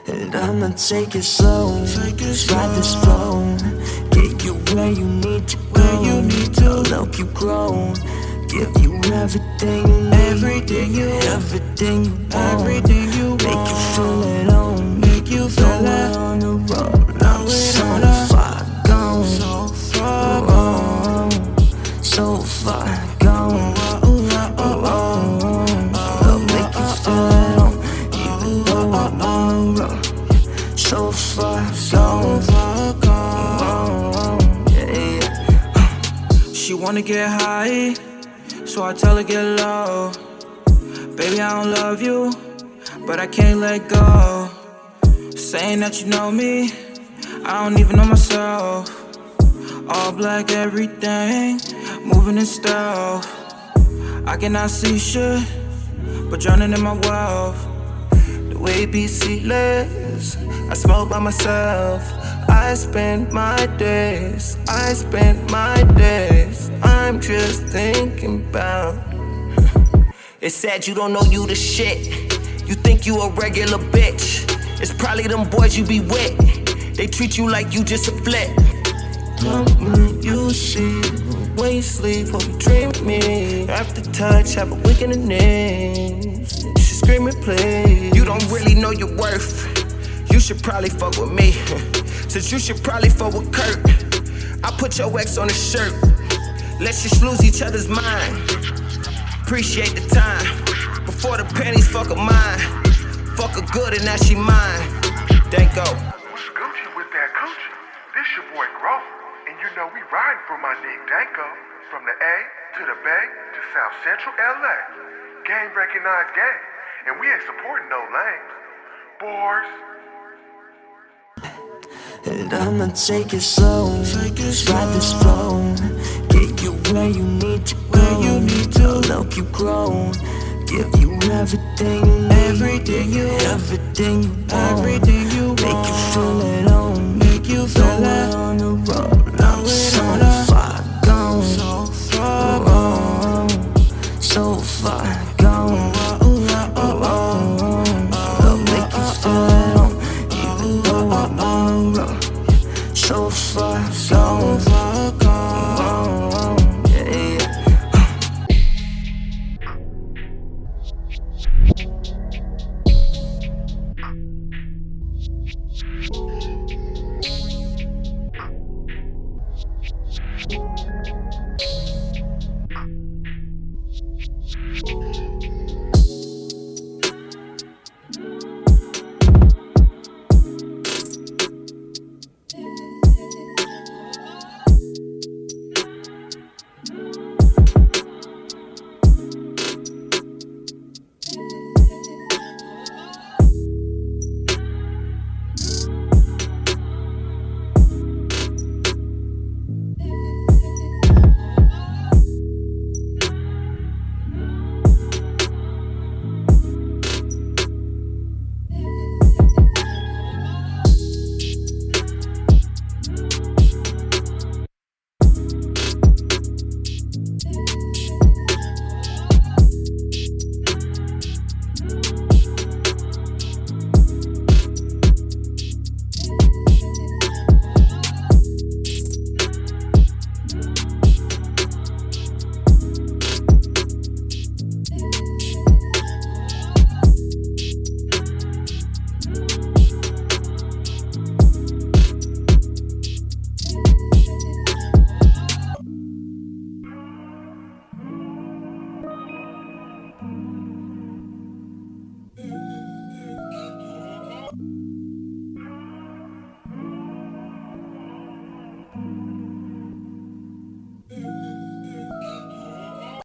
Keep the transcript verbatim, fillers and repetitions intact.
And I'ma take it slow, take it slow. Ride this flow, get you where you need to go. Where you need to. I'll help you grow, give you everything you need, everything you, everything you want, everything you want. Make you feel at home, make you feel it on the road. I'm so far gone, so far gone, so far gone. I'll make you feel at home, even though I'm on the road. So far, so far gone. Yeah, yeah. She wanna get high, so I tell her get low. Baby, I don't love you, but I can't let go. Saying that you know me, I don't even know myself. All black everything, moving in stealth. I cannot see shit, but drowning in my wealth. The way be seatless, I smoke by myself. I spend my days, I spend my days, I'm just thinking about. It's sad you don't know you the shit. You think you a regular bitch. It's probably them boys you be with. They treat you like you just a flick. When you see when you sleep, when you dream of me. After touch, have a week in the knees. She screaming, please. You don't really know your worth. You should probably fuck with me. Since you should probably fuck with Kurt. I put your ex on the shirt. Let's just lose each other's mind. Appreciate the time. Before the panties fuck her mine. Fuck her good and now she mine. Thank go. What's Gucci with that coochie? This your boy Grover. And you know we riding for my nigga Danko. From the A to the Bay to South Central L A. Game recognized game. And we ain't supporting no lames. Boys. And I'ma take it slow, take it slow. Ride this flow, get you where you need to go. Where you need to. I'll help you grow, give you everything you need, everything you, everything you want. Everything